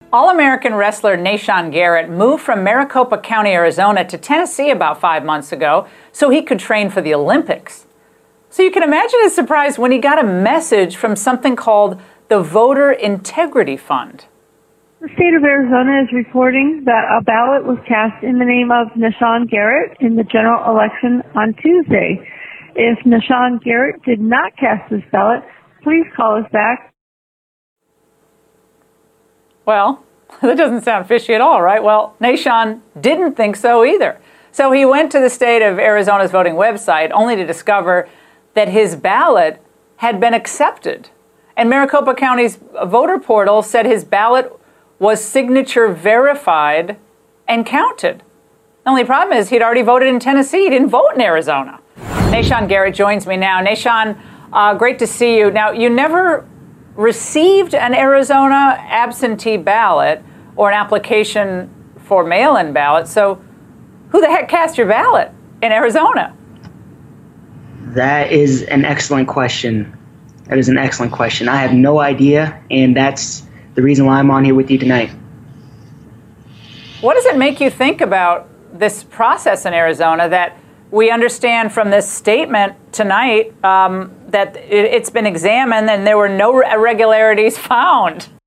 All-American wrestler Nahshon Garrett moved from Maricopa County, Arizona to Tennessee about 5 months ago so he could train for the Olympics. So you can imagine his surprise when he got a message from something called the Voter Integrity Fund. The state of Arizona is reporting that a ballot was cast in the name of Nahshon Garrett in the general election on Tuesday. If Nahshon Garrett did not cast this ballot, please call us back. Well, that doesn't sound fishy at all, right? Well, Nahshon didn't think so either. So he went to the state of Arizona's voting website only to discover that his ballot had been accepted. And Maricopa County's voter portal said his ballot was signature verified and counted. The only problem is he'd already voted in Tennessee. He didn't vote in Arizona. Nahshon Garrett joins me now. Nahshon, great to see you. Now, you never received an Arizona absentee ballot or an application for mail-in ballot. So who the heck cast your ballot in Arizona? That is an excellent question. I have no idea, and that's the reason why I'm on here with you tonight. What does it make you think about this process in Arizona that we understand from this statement tonight that it's been examined and there were no irregularities found?